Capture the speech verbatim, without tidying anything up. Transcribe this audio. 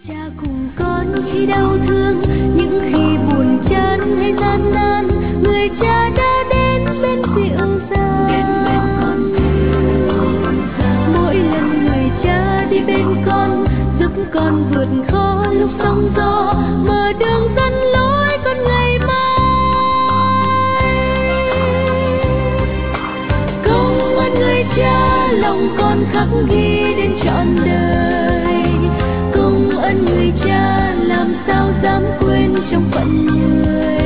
Cha cùng con khi đau thương, những khi buồn chán hay gian nan, người cha đã đến bên dịu dàng. Mỗi lần người cha đi bên con, giúp con vượt khó lúc sóng gió, mở đường dẫn lối con ngày mai. Công ơn người cha, lòng con khắc ghi đến trọn đời. Công ơn người cha, làm sao dám quên trong phận người.